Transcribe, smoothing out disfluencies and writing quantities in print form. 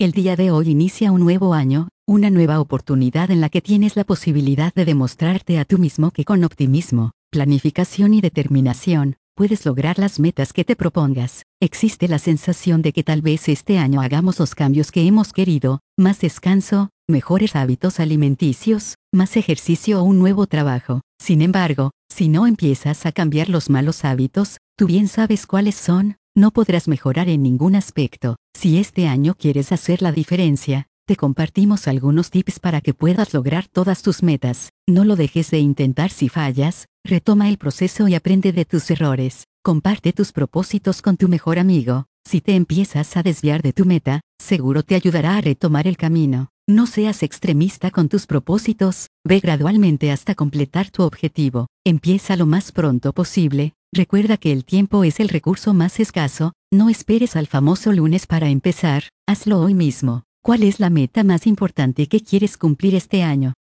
El día de hoy inicia un nuevo año, una nueva oportunidad en la que tienes la posibilidad de demostrarte a tú mismo que con optimismo, planificación y determinación, puedes lograr las metas que te propongas. Existe la sensación de que tal vez este año hagamos los cambios que hemos querido, más descanso, mejores hábitos alimenticios, más ejercicio o un nuevo trabajo. Sin embargo, si no empiezas a cambiar los malos hábitos, tú bien sabes cuáles son, no podrás mejorar en ningún aspecto. Si este año quieres hacer la diferencia, te compartimos algunos tips para que puedas lograr todas tus metas. No lo dejes de intentar si fallas, retoma el proceso y aprende de tus errores. Comparte tus propósitos con tu mejor amigo. Si te empiezas a desviar de tu meta, seguro te ayudará a retomar el camino. No seas extremista con tus propósitos, ve gradualmente hasta completar tu objetivo. Empieza lo más pronto posible. Recuerda que el tiempo es el recurso más escaso, no esperes al famoso lunes para empezar, hazlo hoy mismo. ¿Cuál es la meta más importante que quieres cumplir este año?